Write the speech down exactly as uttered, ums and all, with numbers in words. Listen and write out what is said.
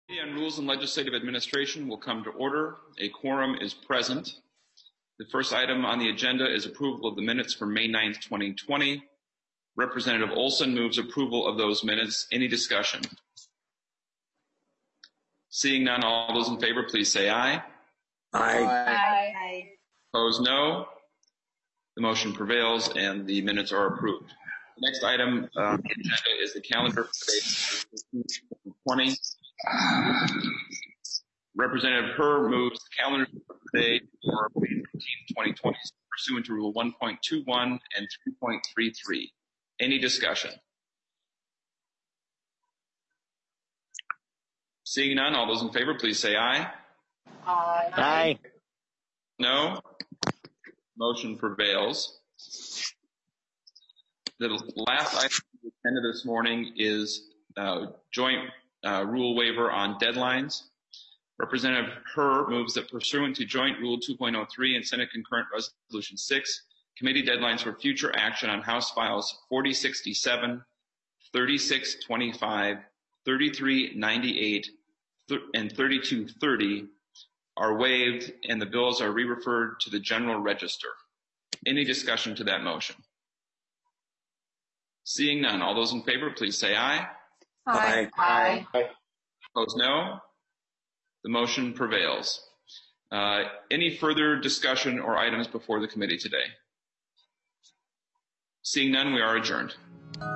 On Rules and Legislative Administration will come to order. A quorum is present. The first item on the agenda is approval of the minutes for May ninth, twenty twenty. Representative Olson moves approval of those minutes. Any discussion? Seeing none, all those in favor, please say aye. Aye. Aye. Opposed, no. The motion prevails and the minutes are approved. The next item uh, on the agenda is the calendar for today, twenty. Representative Herr moves the calendar for today for May fifteenth, twenty twenty pursuant to Rule one point two one and three point three three. Any discussion? Seeing none, all those in favor, please say aye. Aye. Aye. No. Motion prevails. The last item on the agenda this morning is uh, joint uh, rule waiver on deadlines. Representative Herr moves that pursuant to Joint Rule two point oh three and Senate Concurrent Resolution six, committee deadlines for future action on House Files forty sixty-seven, thirty-six twenty-five, thirty-three ninety-eight, and thirty-two thirty are waived and the bills are re-referred to the General Register. Any discussion to that motion? Seeing none, all those in favor, please say aye. Aye. Aye. Opposed, no. The motion prevails. Uh, any further discussion or items before the committee today? Seeing none, we are adjourned.